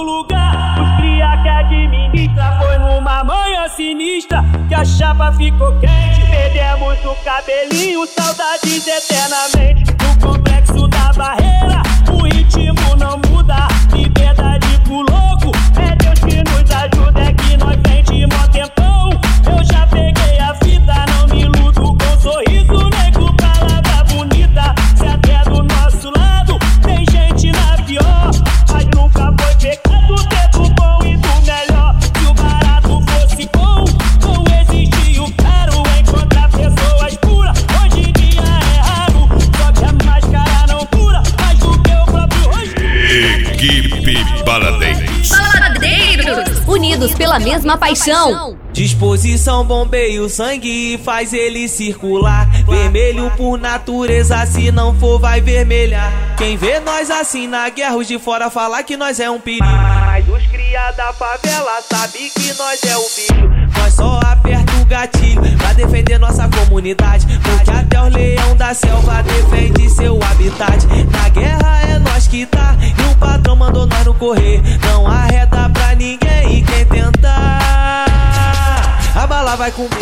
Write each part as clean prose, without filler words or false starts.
lugar. Os cria que administra foi numa manhã sinistra que a chapa ficou quente. Perdemos o cabelinho, saudades eternamente. No complexo da barreira, o ritmo não muda. Liberdade pro louco, é Deus que nos ajuda. É que nós vem de mó tempão. Eu já peguei a fita, não me iludo com sorriso. Nego, palavra bonita, se até do nosso lado tem gente na pior, mas nunca foi pecado ter do bom e do melhor. Se o barato fosse bom, não existia o caro. Encontrar pessoas puras, hoje em dia é raro. Só que a máscara não cura mais do que o próprio rosto. Equipe Baladeiros. Baladeiros, unidos pela mesma paixão. Disposição bombeia o sangue e faz ele circular. Vermelho por natureza, se não for vai vermelhar. Quem vê nós assim na guerra, os de fora falar que nós é um perigo. Mas os cria da favela sabe que nós é o bicho. Nós só aperta o gatilho pra defender nossa comunidade, porque até os leão da selva defende seu habitat. Na guerra é nós que tá, e o patrão mandou nós não correr. Não arreda pra ninguém e quem tentar, a bala vai comer.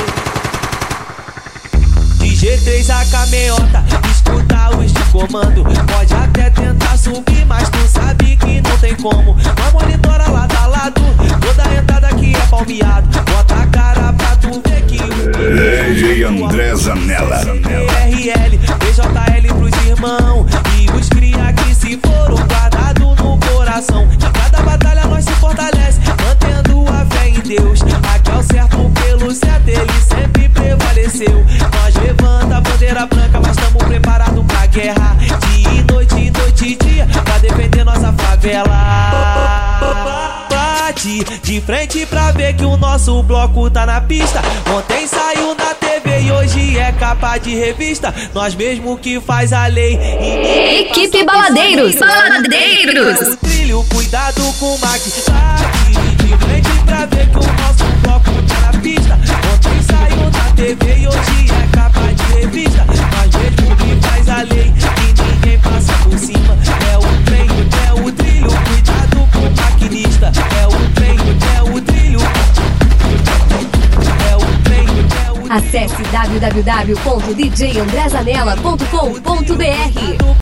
De G3 a cameiota, escuta os de comando. Pode até tentar subir, mas tu sabe que não tem como. Nós monitora lado a lado, toda entrada aqui é palmeado. Bota a cara pra tu ver que o DJ André Zanella. RL, BJL pros irmãos e os cria que se foram guardados no coração. De cada batalha nós se fortalece, mantendo a fé em Deus. Aqui é o certo pelo certo, ele sempre prevaleceu. Nós levanta a bandeira branca, mas estamos preparados pra guerra. Dia e noite, noite e dia, pra defender nossa favela. Bate de frente pra ver que o nosso bloco tá na pista. Ontem saiu na TV e hoje é capa de revista. Nós mesmo que faz a lei. Equipe Baladeiros. Baladeiros. O trilho, cuidado com o maquiagem. De frente pra ver que o nosso bloco tá na pista. Ontem saiu na TV e hoje é capa de revista. Nós mesmo que faz a lei e ninguém passa por cima. É o trem, é o trilho, cuidado com o maquinista. É o trem, é o trilho. É o trem, é o trilho. Acesse www.djandrezanella.com.br.